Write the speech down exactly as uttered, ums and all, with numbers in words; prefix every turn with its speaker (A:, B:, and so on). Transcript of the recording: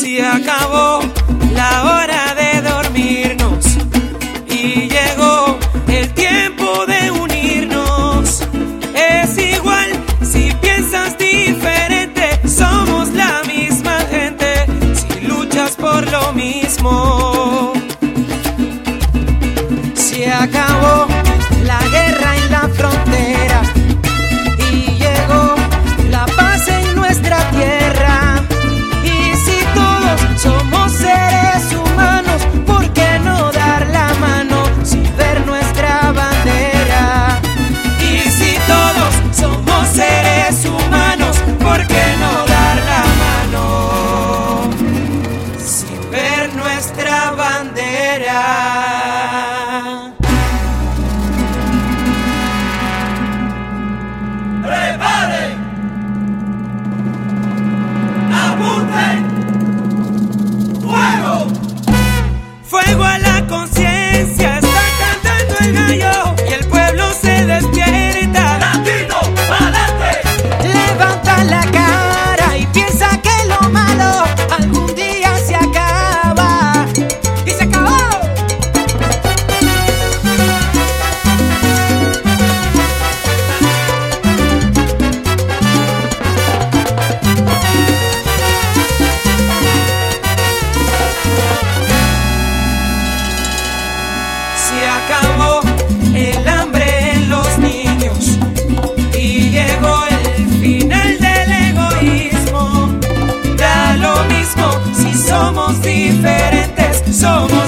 A: Se acabó la hora de dormirnos y llegó el tiempo de unirnos. Es igual si piensas diferente, somos la misma gente si luchas por lo mismo. Se acabó la guerra en la frontera y llegó la paz en nuestra tierra. Y si todos somos seres humanos, ¿por qué no dar la mano sin ver nuestra bandera? Y si todos somos seres humanos, ¿por qué no dar la mano sin ver nuestra bandera?
B: ¡Preparen! ¡Apunten! ¡Fuego!
A: Fuego a la conciencia, está cantando el gallo y el pueblo se despierta.
B: ¡Latino, adelante!
A: Levanta la cara y piensa que lo malo algún día se acaba. ¡Y se acabó! Se acabó el hambre en los niños y llegó el final del egoísmo. Da lo mismo si somos diferentes, somos